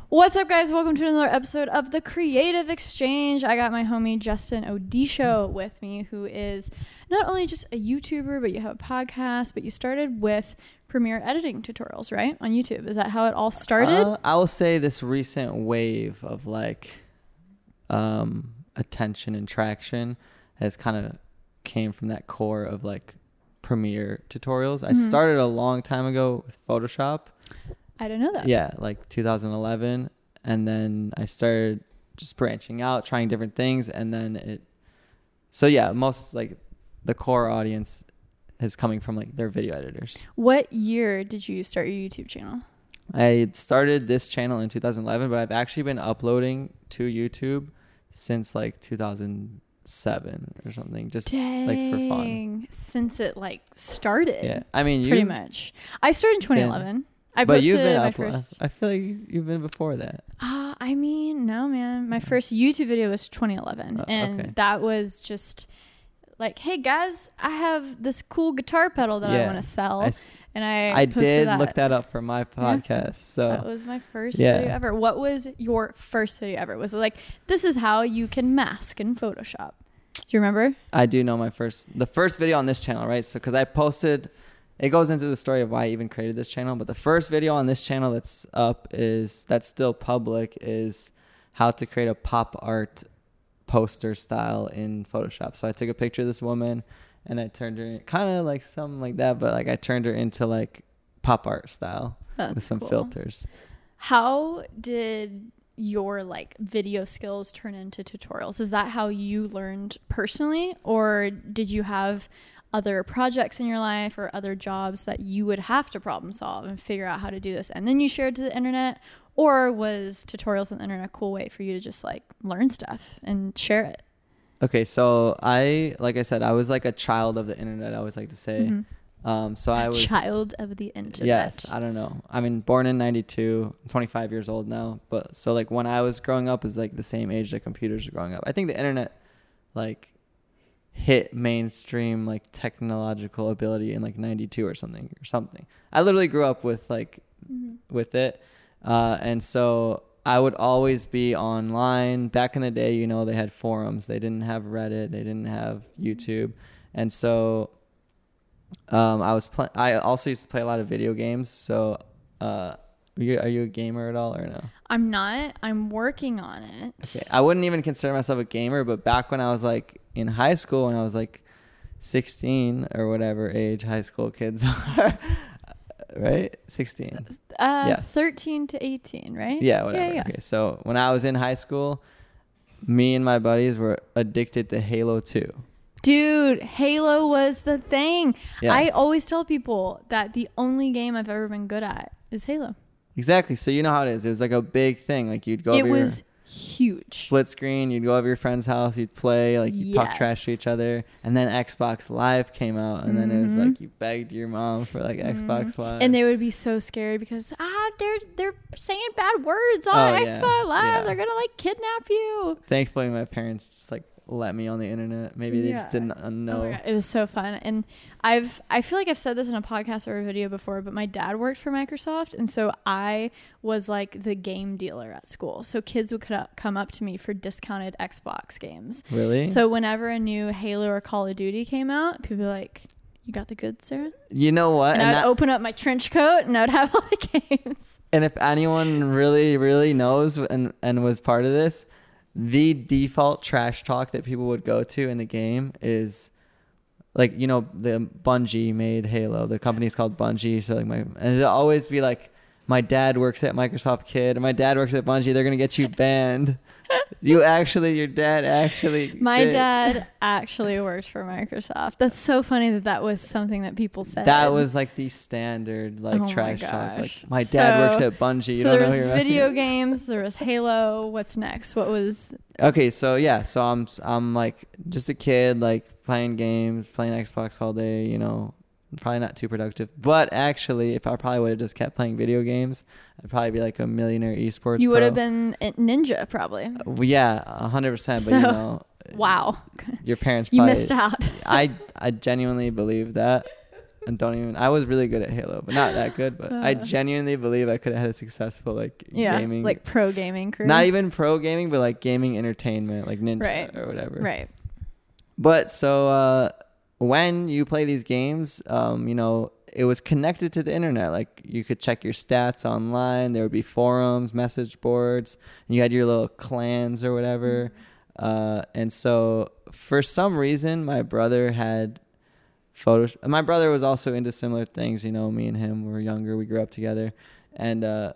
What's up, guys? Welcome to another episode of The Creative Exchange. I got my homie Justin Odisho with me, who is not only just a YouTuber, but you have a podcast, but you started with Premiere editing tutorials, right? On YouTube. Is that how it all started? I will say this recent wave of attention and traction has kind of came from that core of Premiere tutorials. I started a long time ago with Photoshop. I didn't know that. Yeah, 2011. And then I started just branching out, trying different things. And then most the core audience is coming from their video editors. What year did you start your YouTube channel? I started this channel in 2011, but I've actually been uploading to YouTube since 2007 or something, just Dang. for fun. Since it started. Yeah, I mean, pretty much. I started in 2011. I but posted you've been my first. I feel like you've been before that. I mean, no, man. My first YouTube video was 2011, and that was just hey guys, I have this cool guitar pedal that I want to sell, and I did that. Look that up for my podcast. Yeah. So that was my first video ever. What was your first video ever? Was it this is how you can mask in Photoshop? Do you remember? I do know the first video on this channel, right? So because I posted. It goes into the story of why I even created this channel. But the first video on this channel that's still public is how to create a pop art poster style in Photoshop. So I took a picture of this woman and I turned her kind of something like that. But I turned her into pop art style with some filters. How did your video skills turn into tutorials? Is that how you learned personally? Or did you have other projects in your life or other jobs that you would have to problem solve and figure out how to do this, and then you shared to the internet? Or was tutorials on the internet a cool way for you to just learn stuff and share it? Okay, so I said, I was a child of the internet, I always like to say. So I was child of the internet. Yes, I don't know. I mean, born in 92, I'm 25 years old now. But so when I was growing up was the same age that computers were growing up. I think the internet hit mainstream technological ability in 92 or something. I literally grew up with with it, and so I would always be online. Back in the day, they had forums. They didn't have Reddit. They didn't have YouTube, and so I also used to play a lot of video games. So are you a gamer at all or no? I'm not. I'm working on it. Okay. I wouldn't even consider myself a gamer, but back when I was in high school, when I was 16 or whatever age high school kids are, right? 16. Yes. 13 to 18, right? Yeah, whatever. Yeah. Okay. So when I was in high school, me and my buddies were addicted to Halo 2. Dude, Halo was the thing. Yes. I always tell people that the only game I've ever been good at is Halo. Exactly. So you know how it is. It was a big thing. You'd go over your huge split screen. You'd go over your friend's house. You'd play. You'd talk trash to each other. And then Xbox Live came out. And then it was you begged your mom for Xbox Live. And they would be so scared because they're saying bad words on Xbox Live. Yeah. They're gonna kidnap you. Thankfully, my parents just let me on the internet. Maybe they just didn't know. Oh my God, it was so fun. And I feel like I've said this in a podcast or a video before, but my dad worked for Microsoft, and so I was the game dealer at school. So kids would come up to me for discounted Xbox games. Really? So whenever a new Halo or Call of Duty came out, people would be like, "You got the goods, Sarah?" You know what? And I'd open up my trench coat and I'd have all the games. And if anyone really, really knows and was part of this, the default trash talk that people would go to in the game is the Bungie made Halo. The company's called Bungie. So and it'll always be my dad works at Microsoft, kid, and my dad works at Bungie. They're going to get you banned. Your dad actually My dad actually works for Microsoft. That's so funny that was something that people said. That was the standard trash talk. My dad works at Bungie. You don't know who you're messing with. Video games. There was Halo. What's next? What was? Okay, so yeah, so I'm just a kid playing games, playing Xbox all day. Probably not too productive, but actually, if I probably would have just kept playing video games, I'd probably be a millionaire esports. You would have been ninja, probably. Yeah, 100%. But wow, your parents. You missed out. I genuinely believe that. and don't even. I was really good at Halo, but not that good. But I genuinely believe I could have had a successful gaming, like pro gaming career. Not even pro gaming, but like gaming entertainment, like Ninja or whatever. Right. But so when you play these games, it was connected to the internet. Like you could check your stats online. There would be forums, message boards, and you had your little clans or whatever. And so for some reason, my brother had photos. My brother was also into similar things. Me and him were younger. We grew up together. And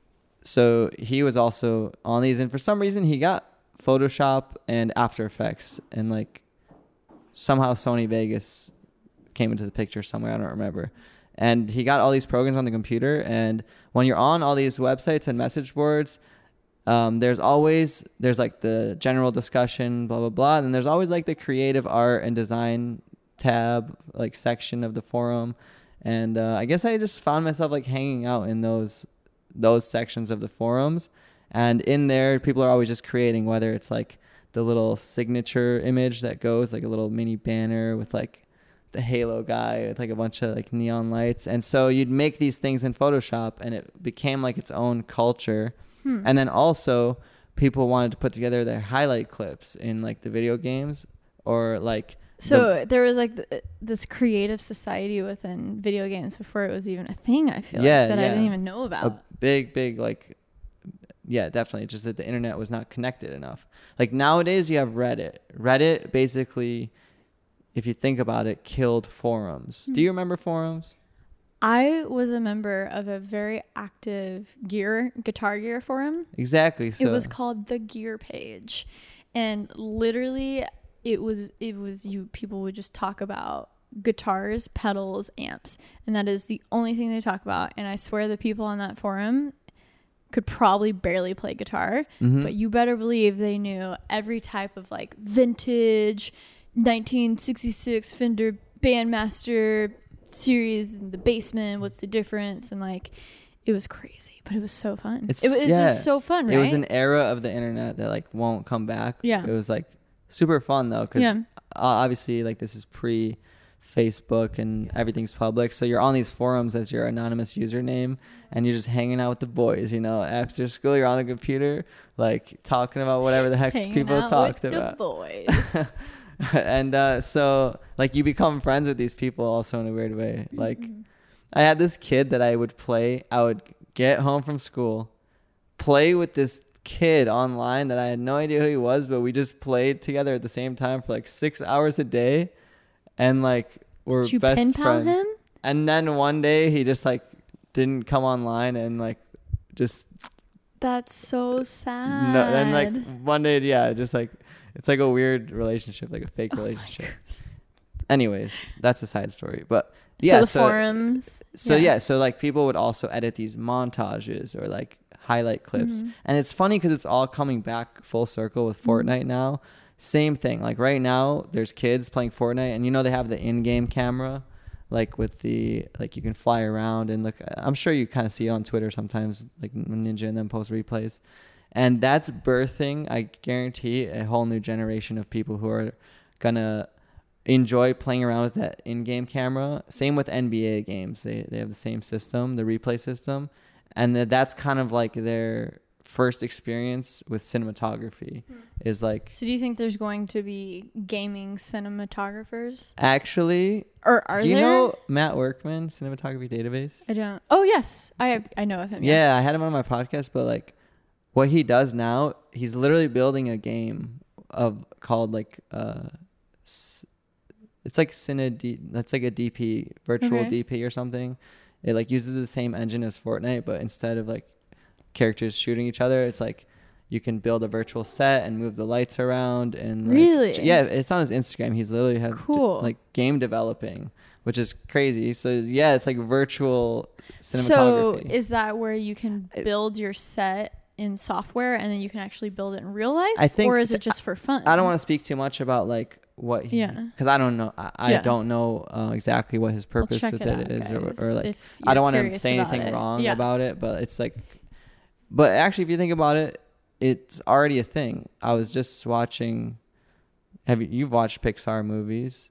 so he was also on these. And for some reason, he got Photoshop and After Effects. And like somehow Sony Vegas came into the picture somewhere. I don't remember. And he got all these programs on the computer. And when you're on all these websites and message boards, there's like the general discussion, blah, blah, blah. And then there's always like the creative art and design tab, like section of the forum. And I guess I just found myself like hanging out in those sections of the forums. And in there, people are always just creating, whether it's like the little signature image that goes, like a little mini banner with like the Halo guy with like a bunch of like neon lights. And so you'd make these things in Photoshop, and it became like its own culture. And then also people wanted to put together their highlight clips in like the video games, or like there was like this creative society within video games before it was even a thing. I feel I didn't even know about. A big like, yeah, definitely. Just that the internet was not connected enough. Like nowadays you have Reddit. Reddit basically, if you think about it, killed forums. Do you remember forums? I was a member of a very active Guitar Gear forum. Exactly. So it was called the Gear Page, and literally it was people would just talk about guitars, pedals, amps, and that is the only thing they talk about. And I swear the people on that forum could probably barely play guitar, but you better believe they knew every type of like vintage 1966 Fender Bandmaster series in the basement, what's the difference, and like it was crazy, but it was so fun. It was just so fun, right? It was an era of the internet that like won't come back. It was like super fun though, because obviously like this is pre Facebook and everything's public, so you're on these forums as your anonymous username, and you're just hanging out with the boys, after school. You're on the computer like talking about whatever the heck people talked about. The boys. And so like you become friends with these people also in a weird way. Like I had this kid that I would get home from school, play with this kid online that I had no idea who he was, but we just played together at the same time for like 6 hours a day, and like we're best friends. Did you pen pal him? And then one day he just like didn't come online, and like just that's so sad. No, and like one day, just like it's like a weird relationship, like a fake relationship. Anyways, that's a side story. But yeah, so the forums. So like people would also edit these montages or like highlight clips. And it's funny because it's all coming back full circle with Fortnite now. Same thing. Like right now, there's kids playing Fortnite, and they have the in-game camera, like with the like you can fly around and look. I'm sure you kind of see it on Twitter sometimes, like Ninja and them post replays. And that's birthing, I guarantee, a whole new generation of people who are going to enjoy playing around with that in-game camera. Same with NBA games. They have the same system, the replay system. And that's kind of like their first experience with cinematography is like... So do you think there's going to be gaming cinematographers? Actually... Or are there? Do you know Matt Workman, Cinematography Database? I don't. Oh, yes. I know of him. Yeah, I had him on my podcast, but like... What he does now, he's literally building a game called like it's like that's like a DP, virtual DP or something. It like uses the same engine as Fortnite, but instead of like characters shooting each other, it's like you can build a virtual set and move the lights around and like, really, it's on his Instagram. He's literally had like game developing, which is crazy. So yeah, it's like virtual cinematography. So is that where you can build your set in software and then you can actually build it in real life? I think, or is it just for fun? I don't want to speak too much about like what he, because I don't know. I don't know exactly what his purpose with it is, or like I don't want to say anything wrong about it, but it's like, but actually, if you think about it, it's already a thing. I was just watching. You've watched Pixar movies?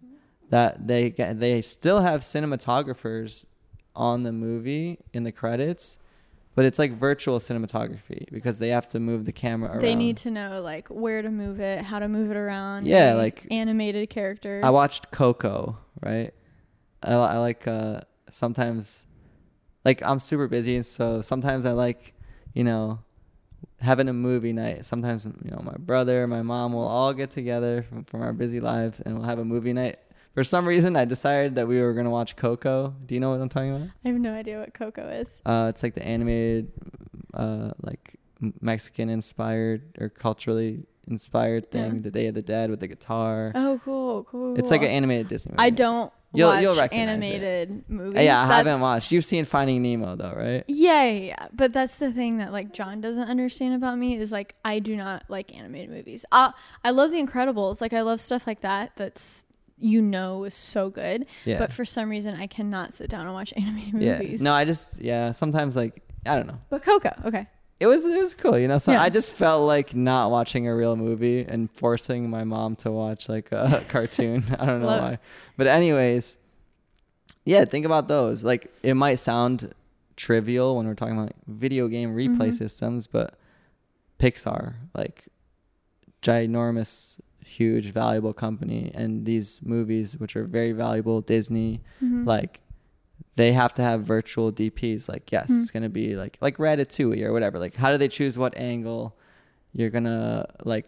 that they still have cinematographers on the movie in the credits, but it's like virtual cinematography because they have to move the camera around. They need to know like where to move it, how to move it around. Yeah, like animated character. I watched Coco, right? I like sometimes, like I'm super busy, and so sometimes I like, having a movie night. Sometimes my brother, my mom will all get together from our busy lives, and we'll have a movie night. For some reason, I decided that we were going to watch Coco. Do you know what I'm talking about? I have no idea what Coco is. It's like the animated, like Mexican-inspired or culturally inspired thing, The Day of the Dead with the guitar. Oh, cool. It's like an animated Disney movie. I don't you'll watch recognize animated movies. Yeah, I haven't watched. You've seen Finding Nemo, though, right? Yeah. But that's the thing that, like, John doesn't understand about me is, like, I do not like animated movies. I love The Incredibles. Like, I love stuff like that that's... is so good, but for some reason I cannot sit down and watch animated movies. No, I just sometimes, like, I don't know. But Coco, okay, it was cool, so I just felt like not watching a real movie and forcing my mom to watch like a cartoon. I don't know why, but anyways, think about those. Like, it might sound trivial when we're talking about video game replay systems, but Pixar, like, ginormous, huge, valuable company, and these movies, which are very valuable, Disney, like, they have to have virtual DPs. Like, yes, it's gonna be like Ratatouille or whatever. Like, how do they choose what angle you're gonna like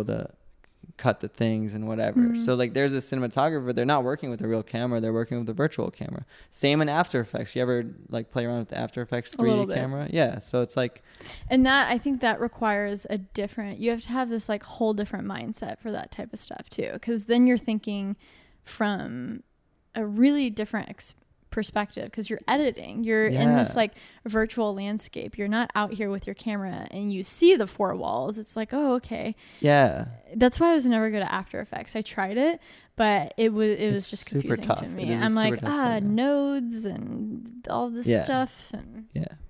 cut the things and whatever? So like, there's a cinematographer. They're not working with a real camera. They're working with a virtual camera. Same in After Effects. You ever like play around with the After Effects 3D camera? Yeah. So it's like, and that, I think that requires you have to have this like whole different mindset for that type of stuff too, because then you're thinking from a really different perspective, because you're editing, you're in this like virtual landscape. You're not out here with your camera and you see the four walls. It's like, oh, okay. Yeah. That's why I was never good at After Effects. I tried it, but it was just confusing to me. I'm like, nodes and all this stuff. And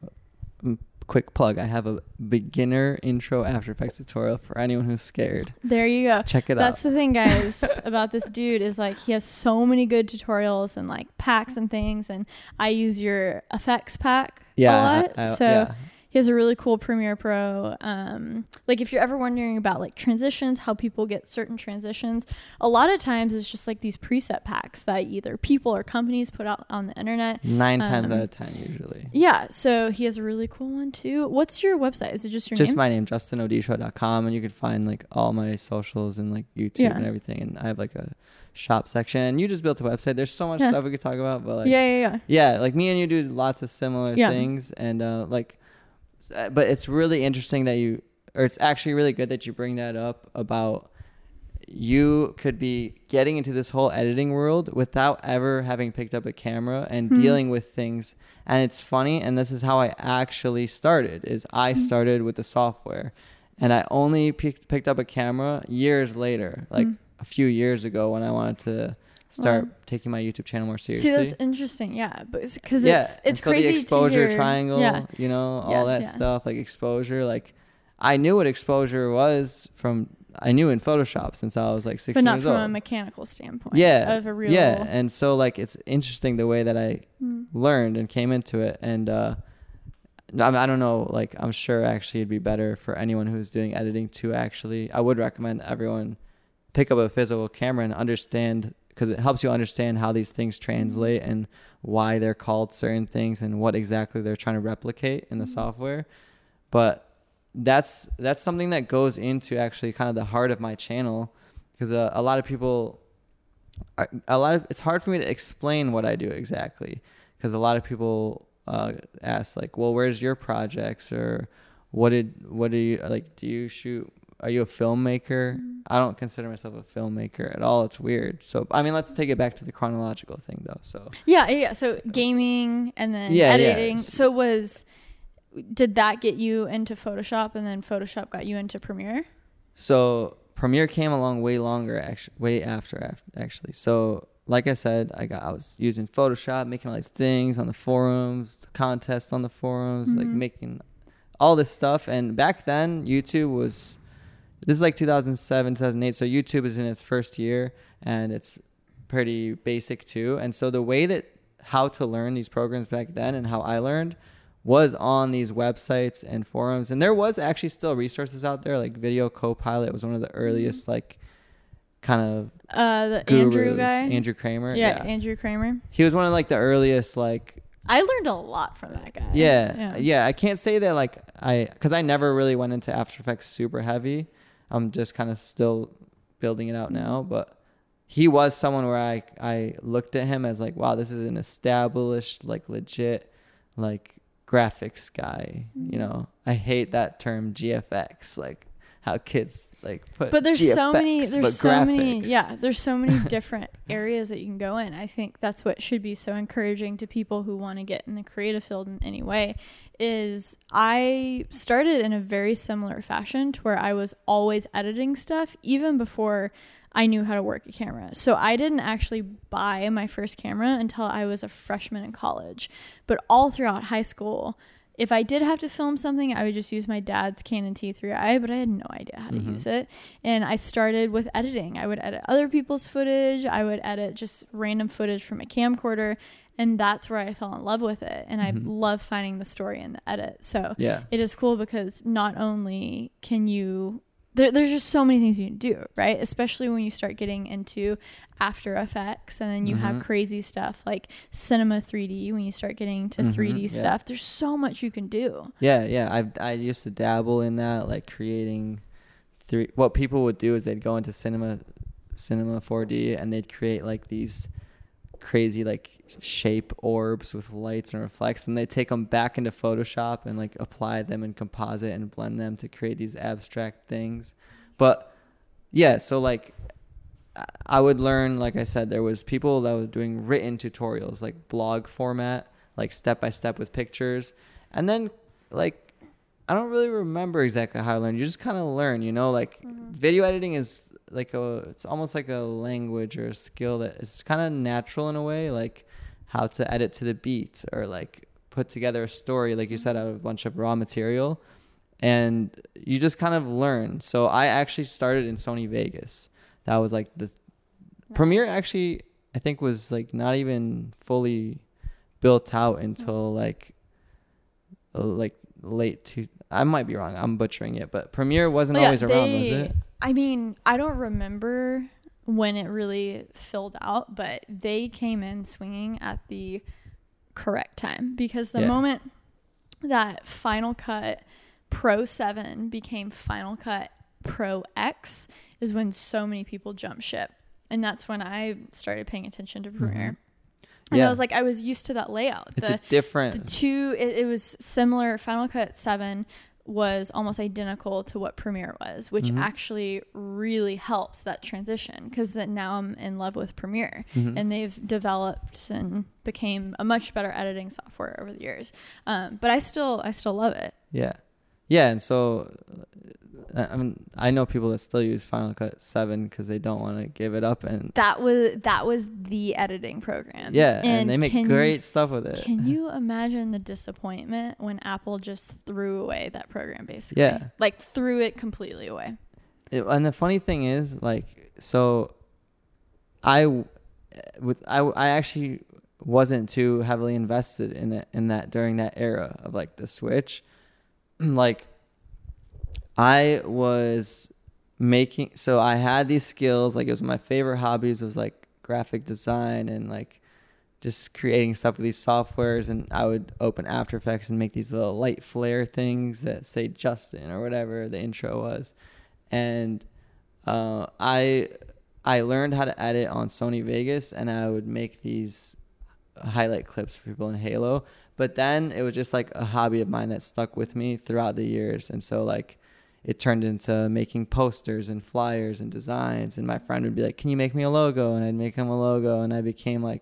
quick plug, I have a beginner intro After Effects tutorial for anyone who's scared. There you go. Check it out. That's the thing, guys, about this dude is like, he has so many good tutorials and like packs and things, and I use your effects pack a lot. He has a really cool Premiere Pro. Like, if you're ever wondering about like transitions, how people get certain transitions, a lot of times it's just like these preset packs that either people or companies put out on the internet. 9 times out of 10 usually. Yeah. So he has a really cool one too. What's your website? Is it just your name? Just my name, justinodisho.com, and you can find like all my socials and like YouTube and everything. And I have like a shop section, and you just built a website. There's so much stuff we could talk about, but like like me and you do lots of similar things, and but it's really interesting that it's actually really good that you bring that up about you could be getting into this whole editing world without ever having picked up a camera and dealing with things. And it's funny, and this is how I actually started, is I started with the software, and I only picked up a camera years later, like a few years ago, when I wanted to start taking my YouTube channel more seriously. See, that's interesting. Yeah, because it's so crazy. The exposure to hear, triangle, all that stuff, like exposure. Like, I knew what exposure was I knew in Photoshop since I was like 16 years old. But not from a mechanical standpoint. Of a real. Yeah, and so like, it's interesting the way that I learned and came into it, and I don't know, like, I'm sure actually it'd be better for anyone who's doing editing to actually. I would recommend everyone pick up a physical camera and understand, because it helps you understand how these things translate and why they're called certain things and what exactly they're trying to replicate in the software. But that's something that goes into actually kind of the heart of my channel, because a lot of people, it's hard for me to explain what I do exactly, because a lot of people ask like, well, where's your projects, or what do you like, do you shoot? Are you a filmmaker? I don't consider myself a filmmaker at all. It's weird. So, I mean, let's take it back to the chronological thing, though. So So gaming and then editing. So did that get you into Photoshop, and then Photoshop got you into Premiere? So Premiere came along way after actually. So like I said, I was using Photoshop, making all these things on the forums, the contests on the forums, like making all this stuff. And back then, this is like 2007, 2008. So YouTube is in its first year, and it's pretty basic too. And so the way that how to learn these programs back then and how I learned was on these websites and forums. And there was actually still resources out there, like Video Copilot was one of the earliest like kind of the gurus. Andrew guy, Andrew Kramer. yeah, Andrew Kramer. He was one of like the earliest like. I learned a lot from that guy. Yeah. I can't say that like because I never really went into After Effects super heavy. I'm just kind of still building it out now, but he was someone where I looked at him as like, wow, this is an established, like legit, like graphics guy. You know, I hate that term GFX, like how kids like put. But there's GFX, so many, graphics. there's so many different areas that you can go in. I think that's what should be so encouraging to people who want to get in the creative field in any way. Is I started in a very similar fashion to where I was always editing stuff even before I knew how to work a camera. So I didn't actually buy my first camera until I was a freshman in college. But all throughout high school, if I did have to film something, I would just use my dad's Canon T3i, but I had no idea how to use it. And I started with editing. I would edit other people's footage. I would edit just random footage from a camcorder. And that's where I fell in love with it. And I love finding the story in the edit. So it is cool because not only can you... There's just so many things you can do, right? Especially when you start getting into After Effects and then you have crazy stuff like Cinema 3D. When you start getting to 3D stuff, there's so much you can do. I used to dabble in that, like creating what people would do is they'd go into Cinema 4D and they'd create like these crazy like shape orbs with lights and reflects, and they take them back into Photoshop and like apply them in composite and blend them to create these abstract things. But yeah, so like I would learn, like I said, there was people that were doing written tutorials, like blog format, like step by step with pictures. And then like I don't really remember exactly how I learned. You just kind of learn, you know, like video editing is like it's almost like a language or a skill that is kind of natural in a way, like how to edit to the beat or like put together a story, like you said, out of a bunch of raw material, and you just kind of learn. So I actually started in Sony Vegas. That was like the Premiere actually, I think, was like not even fully built out until like late to, I might be wrong, I'm butchering it, but Premiere wasn't always around, was it? I mean, I don't remember when it really filled out, but they came in swinging at the correct time, because the moment that Final Cut Pro 7 became Final Cut Pro X is when so many people jumped ship. And that's when I started paying attention to Premiere. And I was like, I was used to that layout. It's a different... The two, it was similar. Final Cut 7 was almost identical to what Premiere was, which actually really helps that transition, because now I'm in love with Premiere, and they've developed and became a much better editing software over the years. But I still love it. Yeah. And so, I mean, I know people that still use Final Cut 7 because they don't want to give it up, and that was the editing program. Yeah, and they make great stuff with it. Can you imagine the disappointment when Apple just threw away that program, basically? Yeah, like threw it completely away. And the funny thing is, like, so I actually wasn't too heavily invested in that during that era of like the Switch. Like, I was making, so I had these skills, like it was my favorite hobbies, it was like graphic design and like just creating stuff with these softwares, and I would open After Effects and make these little light flare things that say Justin or whatever the intro was. And I learned how to edit on Sony Vegas, and I would make these highlight clips for people in Halo. But then it was just like a hobby of mine that stuck with me throughout the years. And so like it turned into making posters and flyers and designs. And my friend would be like, can you make me a logo? And I'd make him a logo. And I became like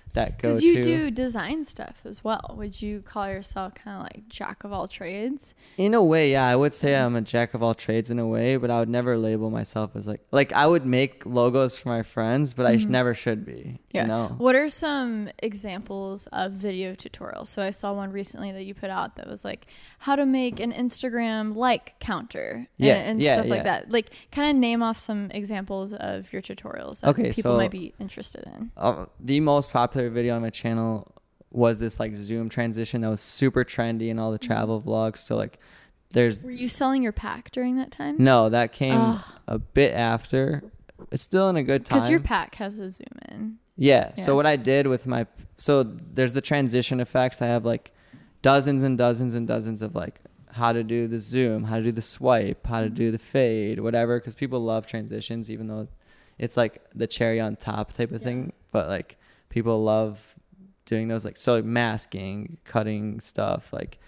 that go Because to. you do design stuff as well. Would you call yourself kind of like jack of all trades? In a way, yeah, I would say I'm a jack of all trades in a way, but I would never label myself as like I would make logos for my friends, but I never should be. Yeah. You know? What are some examples of video tutorials? So I saw one recently that you put out that was like how to make an Instagram like counter and stuff like that. Like kind of name off some examples of your tutorials that people might be interested in. The most popular video on my channel was this like Zoom transition that was super trendy in all the travel vlogs. So like Were you selling your pack during that time? No, that came a bit after. It's still in a good time. Because your pack has a zoom in. Yeah. So what I did with there's the transition effects. I have like dozens and dozens and dozens of like how to do the zoom, how to do the swipe, how to do the fade, whatever. Because people love transitions, even though it's like the cherry on top type of thing. But like people love doing those, like, so like masking, cutting stuff, like,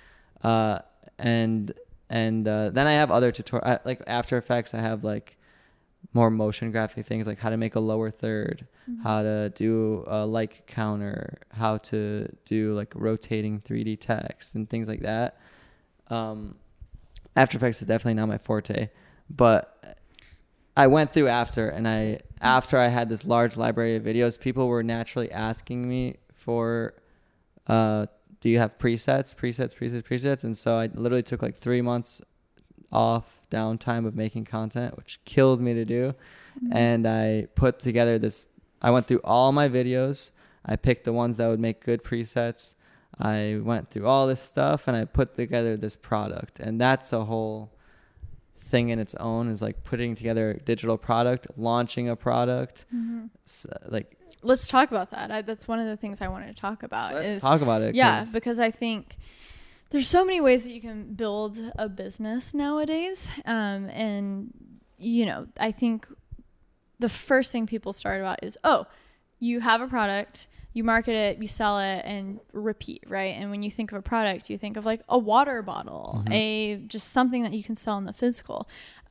and then I have other tutorials, like After Effects. I have like more motion graphic things, like how to make a lower third, how to do a like counter, how to do like rotating 3D text and things like that. After Effects is definitely not my forte, but I went through after I had this large library of videos, people were naturally asking me for, do you have presets? And so I literally took like 3 months off downtime of making content, which killed me to do. And I put together I went through all my videos. I picked the ones that would make good presets. I went through all this stuff and I put together this product. And that's a whole thing in its own, is like putting together a digital product, launching a product. So, like, let's talk about that. That's one of the things I wanted to talk about. Let's talk about it. Yeah, because I think there's so many ways that you can build a business nowadays. And, you know, I think the first thing people start about is, you have a product, you market it, you sell it, and repeat, right? And when you think of a product, you think of like a water bottle, just something that you can sell in the physical.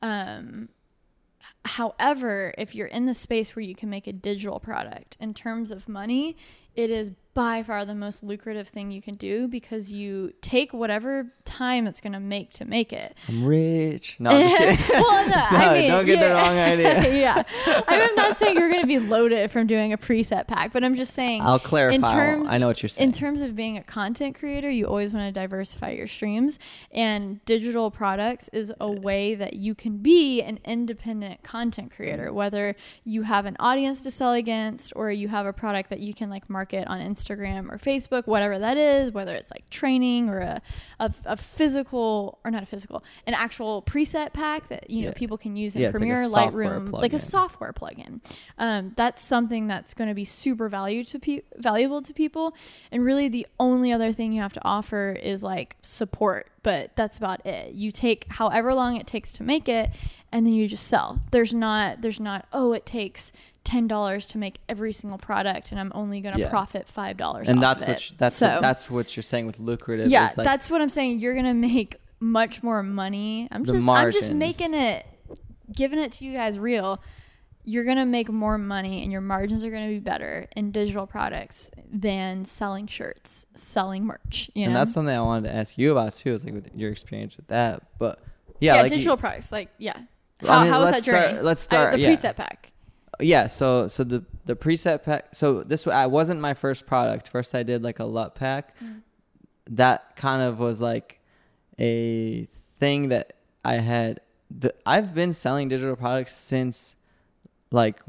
However, if you're in the space where you can make a digital product, in terms of money, it is by far the most lucrative thing you can do, because you take whatever time it's going to make it. I'm rich. No, I'm just kidding. Well, no, I mean, don't get the wrong idea. Yeah. I'm not saying you're going to be loaded from doing a preset pack, but I'm just saying, I'll clarify. I know what you're saying. In terms of being a content creator, you always want to diversify your streams, and digital products is a way that you can be an independent content creator, whether you have an audience to sell against or you have a product that you can like market on Instagram or Facebook, whatever that is, whether it's like training or a physical, or not a physical, an actual preset pack that, you know, people can use in Premiere, like Lightroom, like a software plugin. That's something that's going to be super valuable to people. And really the only other thing you have to offer is like support, but that's about it. You take however long it takes to make it, and then you just sell. There's not, it takes $10 to make every single product and I'm only going to profit $5 and off that's what you're saying with lucrative. Yeah, is like, that's what I'm saying. You're going to make much more money. I'm just making it, giving it to you guys real. You're going to make more money and your margins are going to be better in digital products than selling shirts, selling merch, you know? And that's something I wanted to ask you about too, is like with your experience with that. But yeah, like digital products, like, how was that journey? Let's start. The preset pack. Yeah, so the preset pack. So this wasn't my first product. First, I did like a LUT pack. That kind of was like a thing that I had. I've been selling digital products since like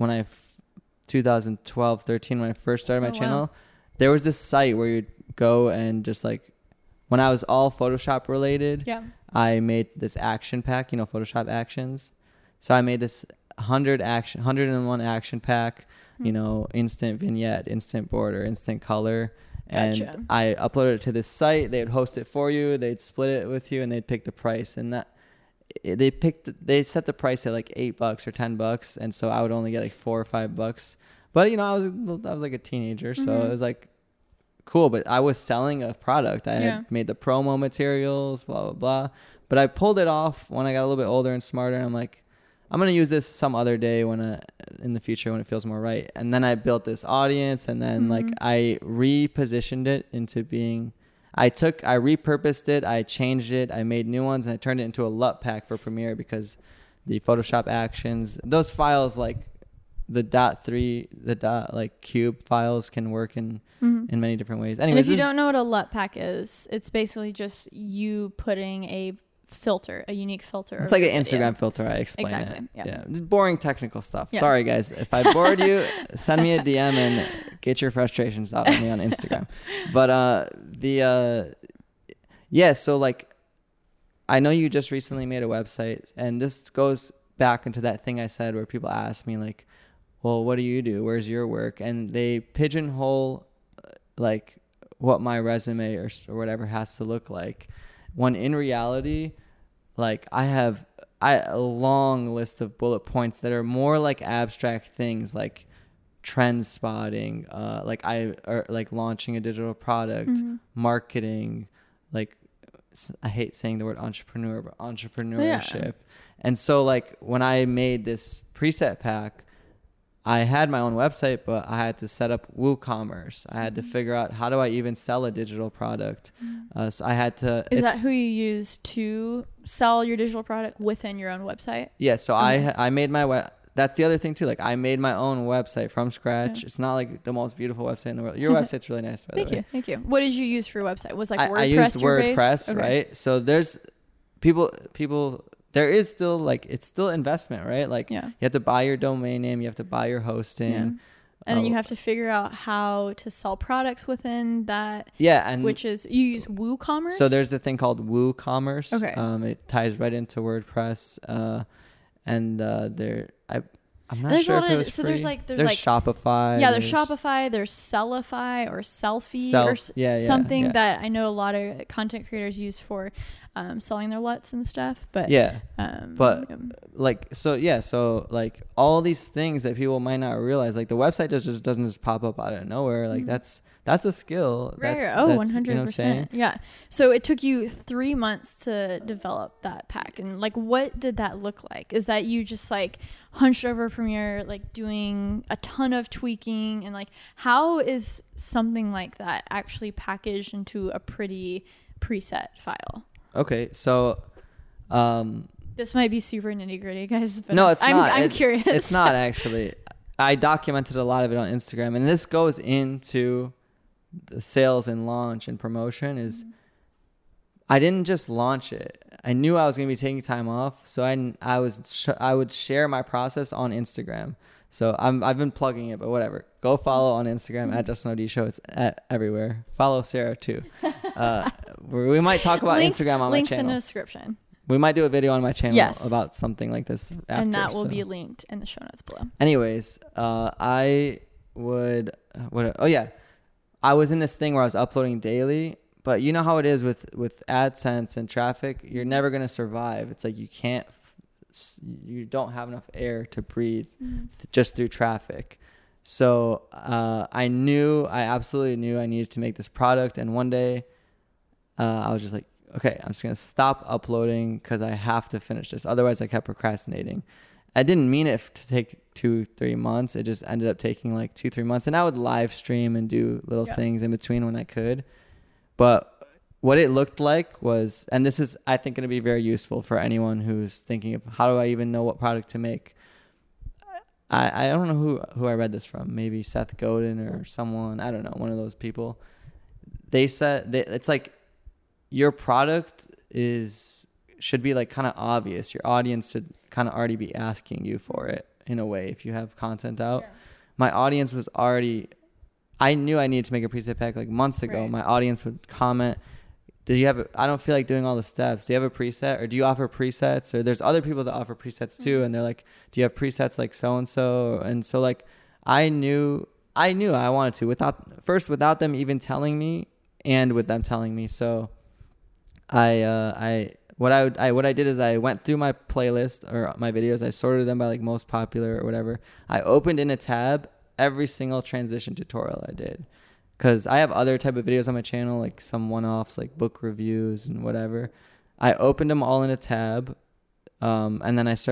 2012, 13, when I first started my channel. Wow. There was this site where you'd go and just like, when I was all Photoshop related, I made this action pack, Photoshop actions. So I made this 101 action pack, instant vignette, instant border, instant color. And Gotcha. I uploaded it to this site. They'd host it for you. They'd split it with you and they'd pick the price. And they set the price at like $8 or $10. And so I would only get like $4 or $5. But, I was like a teenager. So it was like cool. But I was selling a product. I had made the promo materials, blah, blah, blah. But I pulled it off when I got a little bit older and smarter. And I'm like, I'm going to use this some other day in the future when it feels more right. And then I built this audience, and then like I repositioned it into being, I repurposed it, I changed it, I made new ones, and I turned it into a LUT pack for Premiere, because the Photoshop actions, those files, like the like cube files, can work in many different ways. Anyways, and if you don't know what a LUT pack is, it's basically just you putting a unique filter. It's like an Instagram filter. I explain exactly. it. Yeah. Just boring technical stuff. Yeah. Sorry guys. If I bored you, send me a DM and get your frustrations out on me on Instagram. But so like, I know you just recently made a website, and this goes back into that thing I said where people ask me like, well, what do you do? Where's your work? And they pigeonhole like what my resume or whatever has to look like. When in reality, like I have a long list of bullet points that are more like abstract things, like trend spotting, like launching a digital product, marketing, like I hate saying the word entrepreneur, but entrepreneurship. Yeah. And so like when I made this preset pack, I had my own website, but I had to set up WooCommerce. I had to figure out, how do I even sell a digital product? So I had to... Is that who you use to sell your digital product within your own website? Yeah, so I made my... That's the other thing too. Like I made my own website from scratch. Yeah. It's not like the most beautiful website in the world. Your website's really nice, by the way. Thank you. What did you use for your website? Was like WordPress I used WordPress, right? So there's people... There is still like, it's still investment, right? Like you have to buy your domain name, you have to buy your hosting. Yeah. And then you have to figure out how to sell products within that. Yeah. And which is, you use WooCommerce? So there's the thing called WooCommerce. Okay. It ties right into WordPress. I'm not sure if it was free. There's Shopify. Yeah, there's Shopify. There's Sellify or Selfie or something that I know a lot of content creators use for selling their LUTs and stuff. But so like all these things that people might not realize, like the website doesn't just pop up out of nowhere. Like that's a skill. Right. 100%. You know what I'm yeah. So it took you 3 months to develop that pack. And like, what did that look like? Is that you just like hunched over Premiere, like doing a ton of tweaking, and like, how is something like that actually packaged into a pretty preset file? Okay. So, this might be super nitty gritty, guys, but no, it's not. I'm curious. It's not actually. I documented a lot of it on Instagram, and this goes into the sales and launch and promotion. Is I didn't just launch it. I knew I was going to be taking time off, so I would share my process on Instagram. So I've been plugging it, but whatever. Go follow on Instagram at Justin O'D Show. It's everywhere. Follow Sarah too. We might talk about Instagram on my channel. Links in the description. We might do a video on my channel about something like this after. And that will be linked in the show notes below. Anyways, I was in this thing where I was uploading daily, but you know how it is with AdSense and traffic, you're never going to survive. It's like you don't have enough air to breathe just through traffic. So I absolutely knew I needed to make this product. And one day I was just like, okay, I'm just going to stop uploading because I have to finish this. Otherwise, I kept procrastinating. I didn't mean it to take 2-3 months. It just ended up taking like 2-3 months. And I would live stream and do little things in between when I could. But what it looked like was, and this is, I think, going to be very useful for anyone who's thinking of how do I even know what product to make. I don't know who I read this from. Maybe Seth Godin or someone. I don't know. One of those people. They said it's like your product should be like kind of obvious. Your audience should kind of already be asking you for it in a way if you have content out. Yeah. My audience was already, I knew I needed to make a preset pack like months ago. Right. My audience would comment, I don't feel like doing all the steps. Do you have a preset, or do you offer presets? Or there's other people that offer presets too. And they're like, do you have presets like so-and-so? And so like, I knew I wanted to without them even telling me and with them telling me. So what I did is I went through my playlist or my videos. I sorted them by like most popular or whatever. I opened in a tab every single transition tutorial I did, because I have other type of videos on my channel, like some one-offs, like book reviews and whatever. I opened them all in a tab, and then I started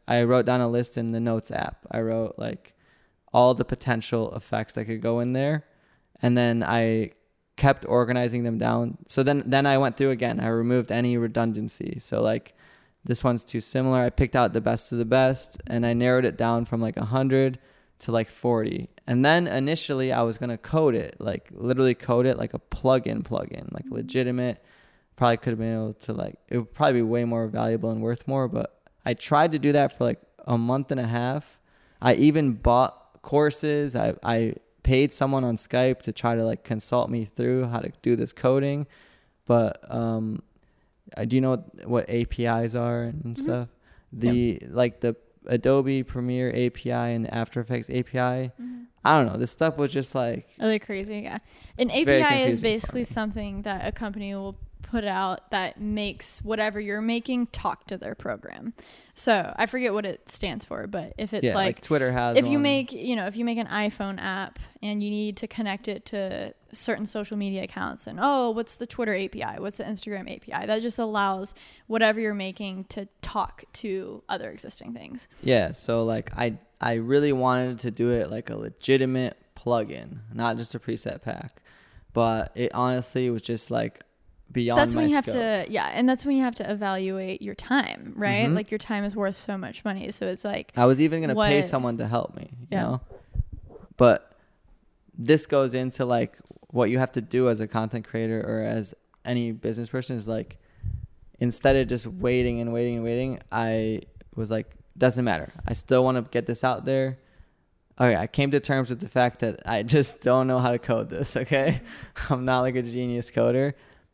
I wrote down a list in the Notes app. I wrote like all the potential effects that could go in there. And then I kept organizing them down. So then I went through again. I removed any redundancy. So like this one's too similar. I picked out the best of the best and I narrowed it down from like 100 to like 40. And then initially I was going to code it, like literally code it like a plugin, like legitimate. Probably could have been able to like, it would probably be way more valuable and worth more. But I tried to do that for like a month and a half. I even bought courses. I paid someone on Skype to try to like consult me through how to do this coding. But do you know what APIs are and stuff? Like the Adobe Premiere API and the After Effects API. I don't know. This stuff was just like... Oh, they're crazy, yeah. An API is basically something that a company will put out that makes whatever you're making talk to their program. So I forget what it stands for, but if it's like Twitter has if you make an iPhone app and you need to connect it to certain social media accounts and what's the Twitter API, what's the Instagram API, that just allows whatever you're making to talk to other existing things. Yeah, so like I really wanted to do it like a legitimate plugin, not just a preset pack, but it honestly was just like beyond that's when my you have scope. And that's when you have to evaluate your time, right? Like your time is worth so much money, so it's like I was even gonna pay someone to help me, you know. But this goes into like what you have to do as a content creator or as any business person is like, instead of just waiting, I was like, doesn't matter, I still want to get this out there. Okay, I came to terms with the fact that I just don't know how to code this. Okay, I'm not like a genius coder.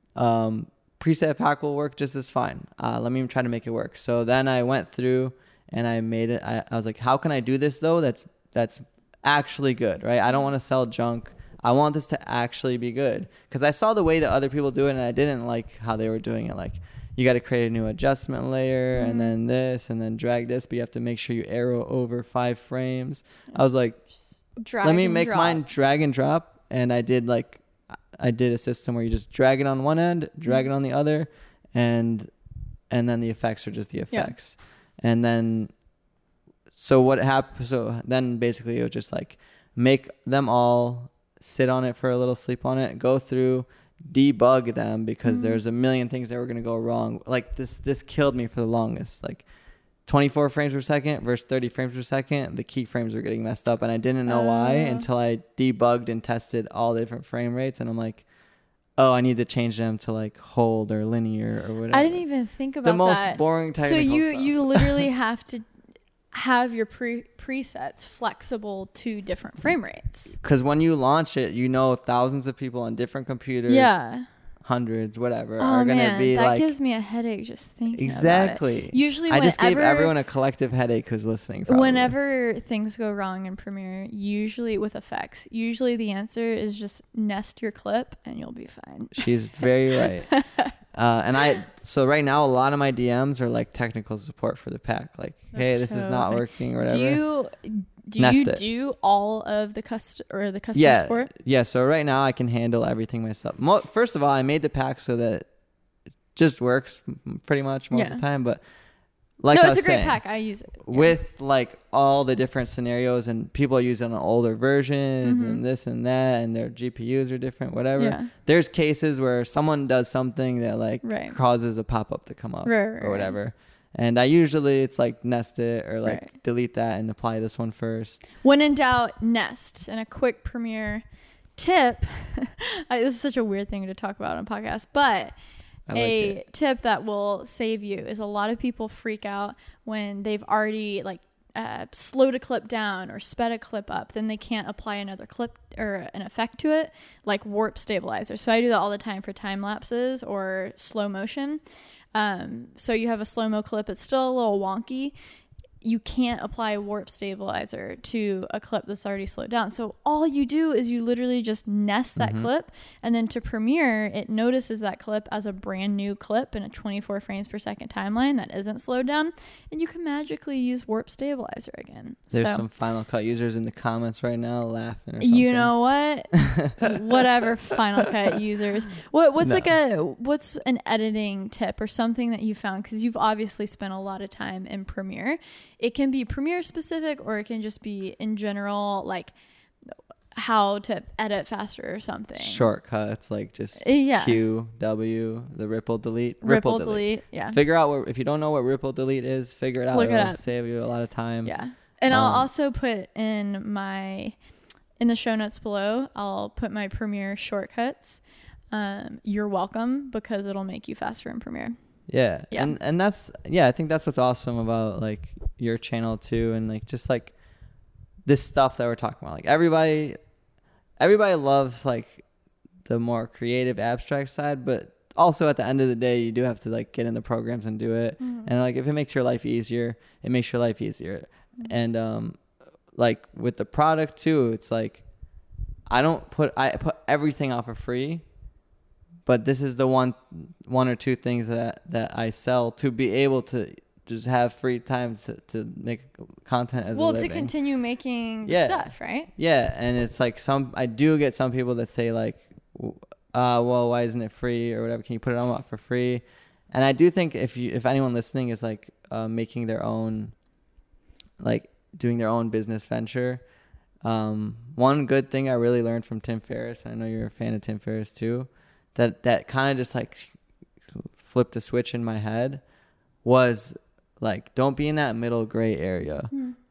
Preset pack will work just as fine. Let me try to make it work. So then I went through and I made it. I was like, how can I do this though? That's actually good, right? I don't want to sell junk. I want this to actually be good, because I saw the way that other people do it and I didn't like how they were doing it. Like, you got to create a new adjustment layer and then this and then drag this, but you have to make sure you arrow over 5 frames. I was like, let me make mine drag and drop. And I did a system where you just drag it on one end, drag it on the other, and then the effects are just the effects. And then so what happened, so then basically it was just like make them all, sit on it for a little, sleep on it, go through, debug them, because there's a million things that were going to go wrong. Like this killed me for the longest. Like 24 frames per second versus 30 frames per second, the keyframes were getting messed up, and I didn't know why until I debugged and tested all the different frame rates, and I'm like, I need to change them to like hold or linear or whatever. I didn't even think about the most that. boring technical stuff. So stuff. you literally have to have your presets flexible to different frame rates. Because when you launch it, thousands of people on different computers, hundreds, whatever, are going to be that gives me a headache just thinking exactly. about it. Usually I just gave everyone a collective headache who's listening. Probably. Whenever things go wrong in Premiere, usually with effects, the answer is just nest your clip and you'll be fine. She's very right. So right now, a lot of my DMs are like technical support for the pack. Like, hey, this is not working or whatever. Do you do all of the custom support? Yeah. So right now I can handle everything myself. First of all, I made the pack so that it just works pretty much most of the time. But it's a great pack. I use it with like all the different scenarios, and people are using older versions and this and that, and their GPUs are different, whatever. Yeah. There's cases where someone does something that like causes a pop-up to come up or whatever. Right. And I usually, it's like nest it or like delete that and apply this one first. When in doubt, nest. And a quick Premiere tip. This is such a weird thing to talk about on a podcast, but a tip that will save you is a lot of people freak out when they've already like slowed a clip down or sped a clip up. Then they can't apply another clip or an effect to it, like warp stabilizer. So I do that all the time for time lapses or slow motion. So you have a slow-mo clip, it's still a little wonky. You can't apply warp stabilizer to a clip that's already slowed down. So all you do is you literally just nest that clip, and then to Premiere, it notices that clip as a brand new clip in a 24 frames per second timeline that isn't slowed down, and you can magically use warp stabilizer again. There's some Final Cut users in the comments right now laughing or something. You know what? Whatever, Final Cut users. What's an editing tip or something that you found? Because you've obviously spent a lot of time in Premiere. it can be Premiere specific, or it can just be in general, like how to edit faster or something. Shortcuts, like just Q, W, the ripple delete. Ripple delete. Yeah. Figure out if you don't know what ripple delete is, figure it out. It'll save you a lot of time. Yeah. And I'll also put in the show notes below, I'll put my Premiere shortcuts. You're welcome, because it'll make you faster in Premiere. Yeah. And that's, I think that's what's awesome about like your channel too. And like, just like this stuff that we're talking about, like everybody loves like the more creative abstract side, but also at the end of the day, you do have to like get in the programs and do it. Mm-hmm. And like, if it makes your life easier, it makes your life easier. Mm-hmm. And, like with the product too, it's like, I put everything off for free, but this is the one or two things that I sell to be able to just have free time to make content as a living. To continue making stuff, right? Yeah. And it's like I do get some people that say like, well, why isn't it free or whatever? Can you put it on for free? And I do think if anyone listening is like making their own, like doing their own business venture, one good thing I really learned from Tim Ferriss, I know you're a fan of Tim Ferriss too, that kind of just like flipped a switch in my head, was like, don't be in that middle gray area.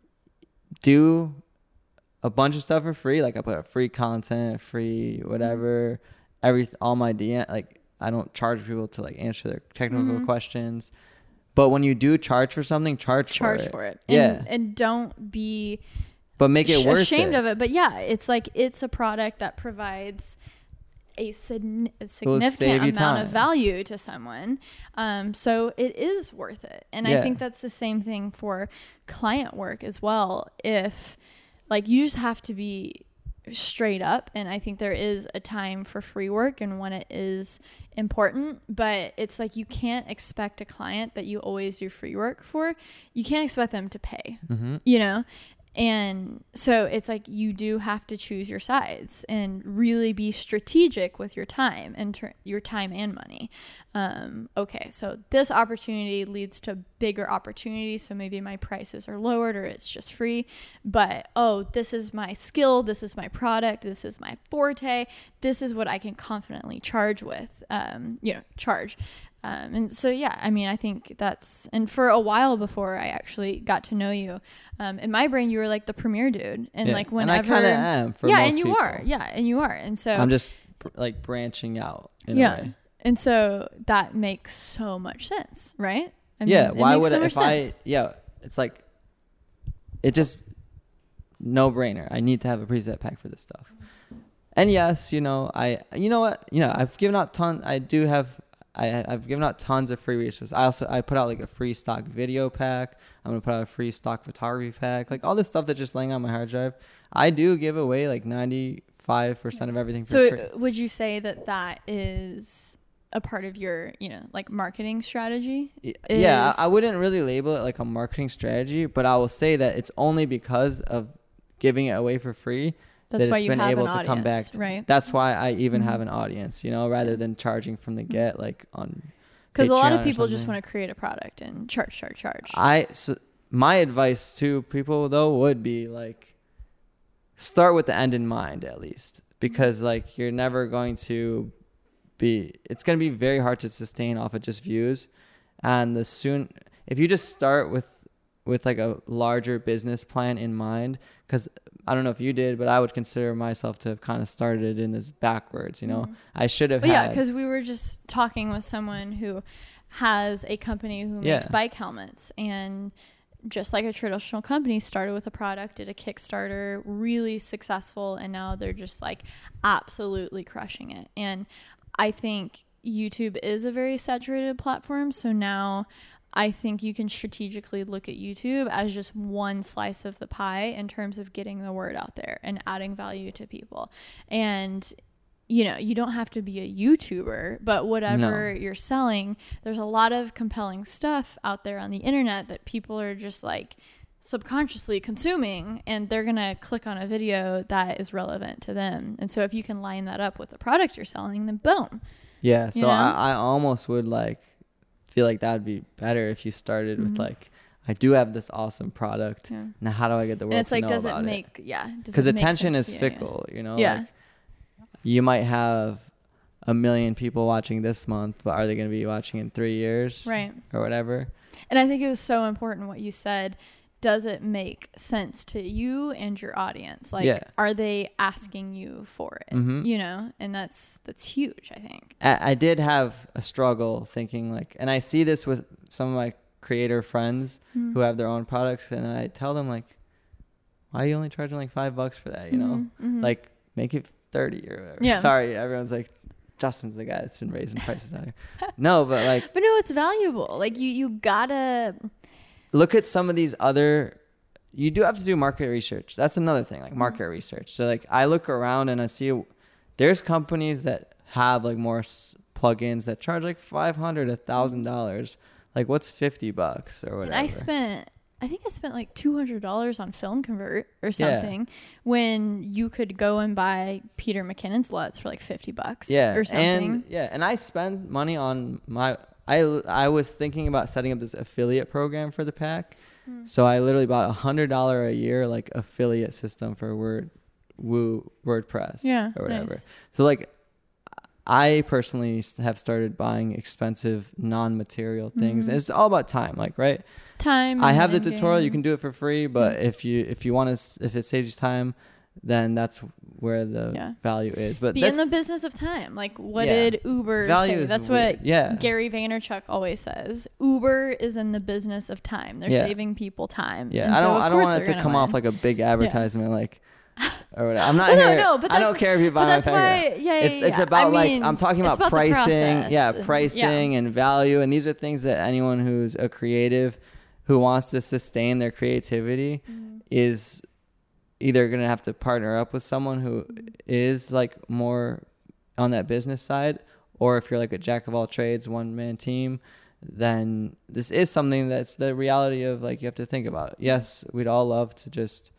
Do a bunch of stuff for free. Like I put up free content, free whatever, all my DM, like I don't charge people to like answer their technical questions. But when you do charge for something, charge for it. And don't be make it worth ashamed of it. But it's like, it's a product that provides a significant amount of value to someone. So it is worth it. And I think that's the same thing for client work as well. If like, you just have to be straight up, and I think there is a time for free work and when it is important, but it's like, you can't expect a client that you always do free work for, you can't expect them to pay, you know? And so it's like, you do have to choose your sides and really be strategic with your time and your time and money. Okay, so this opportunity leads to bigger opportunities. So maybe my prices are lowered or it's just free, but, this is my skill. This is my product. This is my forte. This is what I can confidently charge with, charge. And so, I mean, I think and for a while before I actually got to know you, in my brain, you were like the Premiere dude. And like whenever. And I kind of am for most people. And you are. And so. I'm just like branching out in a way. And so that makes so much sense, right? I mean, why would it's like, it just no brainer. I need to have a preset pack for this stuff. And yes, I've given out I've given out tons of free resources. I put out like a free stock video pack. I'm going to put out a free stock photography pack. Like all this stuff that's just laying on my hard drive. I do give away like 95% of everything for free. So would you say that is a part of your, like marketing strategy? I wouldn't really label it like a marketing strategy, but I will say that it's only because of giving it away for free that's why it's been able to come back. Right. That's why I even have an audience, rather than charging from the get, like on. Because a lot of people just want to create a product and charge. So my advice to people though would be like, start with the end in mind at least, because like you're never going to it's going to be very hard to sustain off of just views. And if you just start with like a larger business plan in mind, because I don't know if you did, but I would consider myself to have kind of started in this backwards, I should have because we were just talking with someone who has a company who makes bike helmets, and just like a traditional company, started with a product, did a Kickstarter, really successful, and now they're just like absolutely crushing it. And I think YouTube is a very saturated platform, so now I think you can strategically look at YouTube as just one slice of the pie in terms of getting the word out there and adding value to people. And, you don't have to be a YouTuber, but whatever you're selling, there's a lot of compelling stuff out there on the internet that people are just like subconsciously consuming, and they're going to click on a video that is relevant to them. And so if you can line that up with the product you're selling, then boom. Yeah. So I almost would like feel like that would be better if you started with like I do have this awesome product. Yeah. Now how do I get the world And it's to like, know does it about make, it? yeah. Because attention is fickle, you know? Yeah. Like, you might have 1 million people watching this month, but are they going to be watching in 3 years? Right. Or whatever. And I think it was so important what you said. Does it make sense to you and your audience? Like, are they asking you for it? Mm-hmm. You know, and that's huge, I think. I did have a struggle thinking like, and I see this with some of my creator friends who have their own products, and I tell them like, why are you only charging like $5 for that? You know, like make it 30 or whatever. Yeah. Sorry, everyone's like, Justin's the guy that's been raising prices out here. No, but like, but no, it's valuable. Like you gotta look at some of these other. You do have to do market research. That's another thing, like market research. So like, I look around and I see there's companies that have like more plugins that charge like $500, $1,000. Like, what's $50 or whatever? And I think I spent like $200 on Film Convert or something when you could go and buy Peter McKinnon's LUTs for like $50 or something. And I spend money on my. I was thinking about setting up this affiliate program for the pack, so I literally bought $100 a year like affiliate system for WordPress or whatever. Nice. So like, I personally have started buying expensive non-material things. It's all about time, like, right? Time. I have the tutorial. You can do it for free, but if you want to, if it saves you time, then that's where the value is. But be in the business of time. Like, what did Uber value say? is That's weird. what Gary Vaynerchuk always says. Uber is in the business of time. They're saving people time. Yeah, and I so don't want it to come off like a big advertisement, like. Or whatever. I'm not here. No, but I don't care if you buy that's my why. It's about like I'm talking about pricing. Pricing and value, and these are things that anyone who's a creative who wants to sustain their creativity is either gonna have to partner up with someone who is like more on that business side, or if you're like a jack of all trades, one man team, then this is something that's the reality of like you have to think about. Yes, we'd all love to just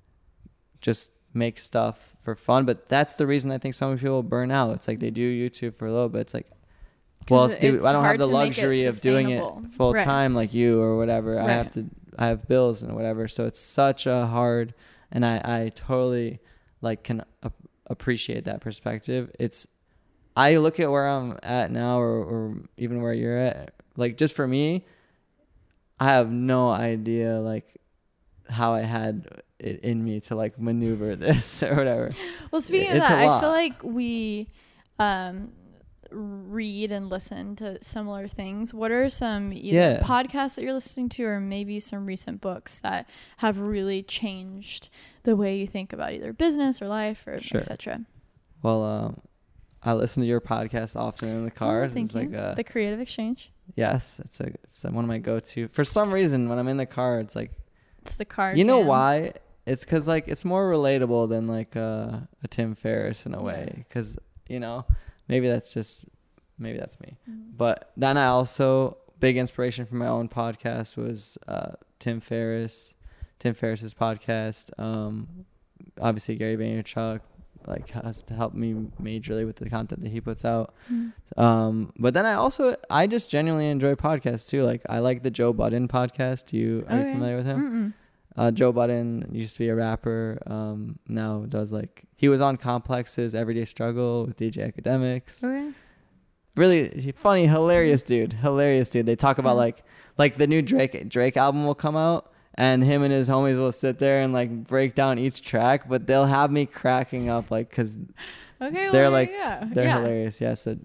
make stuff for fun, but that's the reason I think some people burn out. It's like they do YouTube for a little bit. It's like, well, I don't have the luxury of doing it full time like you or whatever. Right. I have bills and whatever. So it's such a hard, and I totally like can appreciate that perspective. I look at where I'm at now or even where you're at. Like, just for me, I have no idea like how I had it in me to like maneuver this or whatever. Well, speaking of that, I feel like we read and listen to similar things. What are some either podcasts that you're listening to, or maybe some recent books that have really changed the way you think about either business or life or etc.? Well, I listen to your podcast often in the car. Thank you. Like The Creative Exchange. Yes, it's one of my go-to. For some reason, when I'm in the car, it's like it's the car. You know why? It's because like it's more relatable than like a Tim Ferriss in a way. Because maybe that's me. But then I also big inspiration for my own podcast was Tim Ferriss's podcast. Obviously Gary Vaynerchuk like has to help me majorly with the content that he puts out. But then I just genuinely enjoy podcasts too. Like I like the Joe Budden podcast. Are you familiar with him? Joe Budden used to be a rapper. Now does he was on Complex's Everyday Struggle with DJ Academics. Okay. Really funny, hilarious dude. They talk about like the new Drake album will come out, and him and his homies will sit there and like break down each track, but they'll have me cracking up because they're hilarious. Yeah, so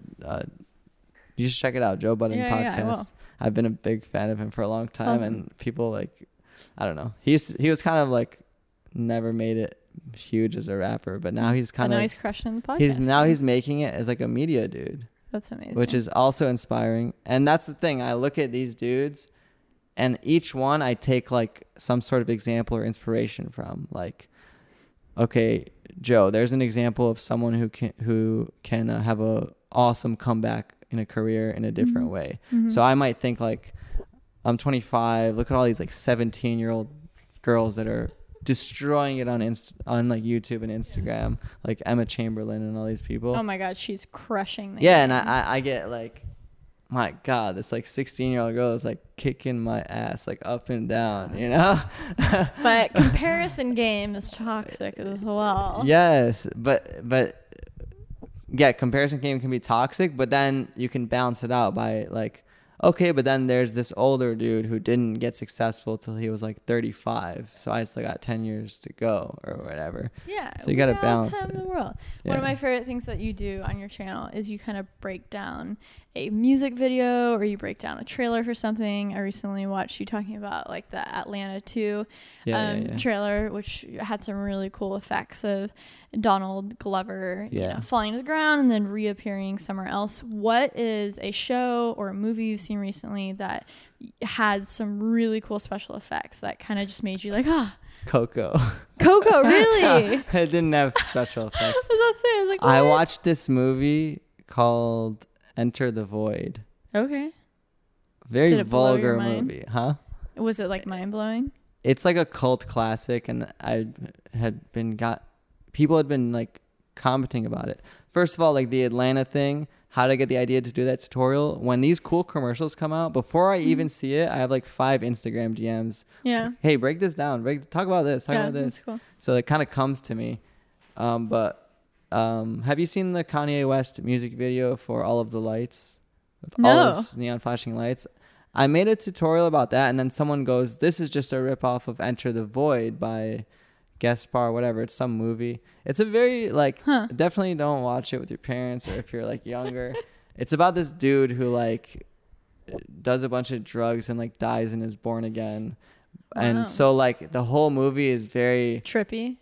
you should check it out, Joe Budden podcast. I've been a big fan of him for a long time, and people like, I don't know. He was kind of like never made it huge as a rapper, but now he's he's crushing the podcast. He's making it as like a media dude. That's amazing. Which is also inspiring. And that's the thing. I look at these dudes, and each one I take like some sort of example or inspiration from. Like, okay, Joe, there's an example of someone who can have a awesome comeback in a career in a different way. So I might think like, I'm 25. Look at all these like 17-year-old girls that are destroying it on like YouTube and Instagram, like Emma Chamberlain and all these people. Oh my God, she's crushing the game. And I get like, my God, this like 16-year-old girl is like kicking my ass like up and down, you know? But comparison game is toxic as well. Yes, but yeah, comparison game can be toxic, but then you can balance it out by like, okay, but then there's this older dude who didn't get successful till he was like 35, so I still got 10 years to go or whatever. Yeah, so you got to balance time it. in the world. Yeah. One of my favorite things that you do on your channel is you kind of break down a music video or you break down a trailer for something. I recently watched you talking about like the Atlanta 2 trailer, which had some really cool effects of Donald Glover you know, falling to the ground and then reappearing somewhere else. What is a show or a movie you've seen recently that had some really cool special effects that kind of just made you like, Coco, really? It didn't have special effects. I was about to say, I was like, what? I watched this movie called Enter the Void. Okay. Very vulgar movie, huh? Was it like mind blowing? It's like a cult classic, and people had been like commenting about it. First of all, like the Atlanta thing, how to get the idea to do that tutorial. When these cool commercials come out, before I even see it, I have like 5 Instagram DMs. Yeah. Hey, break this down. Talk about this. Talk about this. That's cool. So it kind of comes to me. Have you seen the Kanye West music video for All of the Lights? With all those neon flashing lights. I made a tutorial about that, and then someone goes, this is just a ripoff of Enter the Void by Gaspar, whatever. It's some movie. It's a very, like, definitely don't watch it with your parents or if you're, like, younger. It's about this dude who, like, does a bunch of drugs and, like, dies and is born again. Wow. And so, like, the whole movie is very... trippy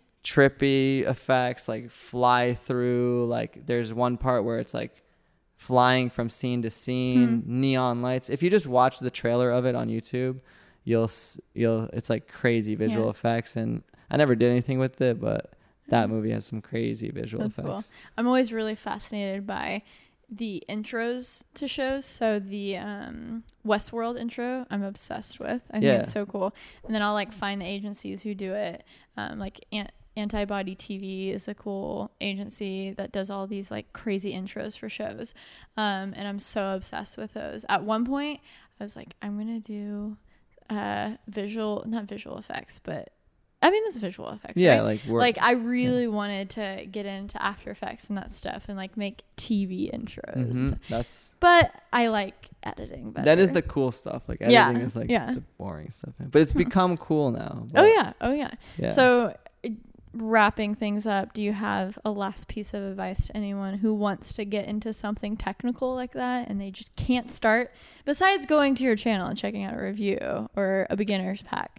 effects, like, fly through. Like, there's one part where it's, like, flying from scene to scene, neon lights. If you just watch the trailer of it on YouTube, you'll it's like crazy visual effects. And I never did anything with it, but that movie has some crazy visual effects. Cool. I'm always really fascinated by the intros to shows. So the Westworld intro, I'm obsessed with. I think it's so cool. And then I'll like find the agencies who do it. Like Antibody TV is a cool agency that does all these like crazy intros for shows. And I'm so obsessed with those. At one point, I was like, I'm going to do not visual effects, but I mean, this visual effects. Yeah, right? like I really wanted to get into After Effects and that stuff and like make TV intros. But I like editing better. That is the cool stuff. Like editing is like the boring stuff. But it's become cool now. Oh yeah. So wrapping things up, do you have a last piece of advice to anyone who wants to get into something technical like that and they just can't start, besides going to your channel and checking out a review or a beginner's pack?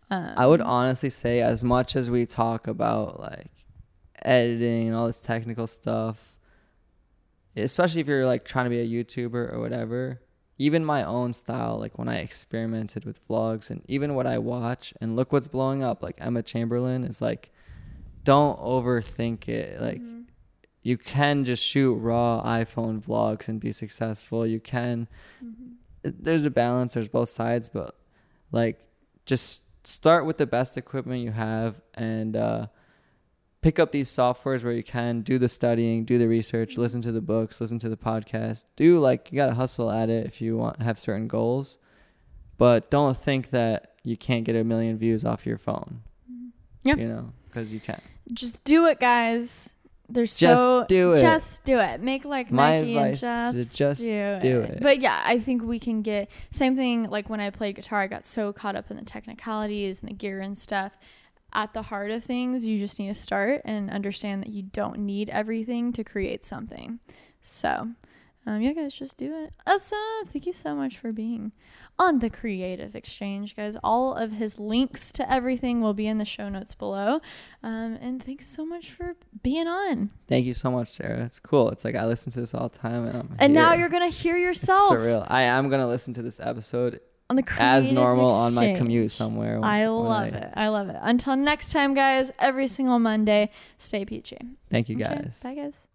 I would honestly say, as much as we talk about like editing and all this technical stuff, especially if you're like trying to be a YouTuber or whatever, even my own style, like when I experimented with vlogs and even what I watch and look what's blowing up, like Emma Chamberlain, is like, don't overthink it. Like you can just shoot raw iPhone vlogs and be successful. You can, there's a balance, there's both sides, but like just start with the best equipment you have and pick up these softwares where you can, do the studying, do the research, listen to the books, listen to the podcast. You got to hustle at it if you have certain goals, but don't think that you can't get 1 million views off your phone. Yeah. You know, because you can. Just do it, guys. Just do it. Just do it. Make like my Nike advice and is to just do it. But yeah, I think we can get same thing. Like when I played guitar, I got so caught up in the technicalities and the gear and stuff. At the heart of things, you just need to start and understand that you don't need everything to create something. So, yeah, guys, just do it. Awesome. Thank you so much for being on the Creative Exchange, guys. All of his links to everything will be in the show notes below. And thanks so much for being on. Thank you so much, Sarah. It's cool. It's like I listen to this all the time, and now you're gonna hear yourself. It's surreal. I am gonna listen to this episode on the as normal on my commute somewhere. I love it. Until next time, guys. Every single Monday, stay peachy. Thank you, guys. Bye, guys.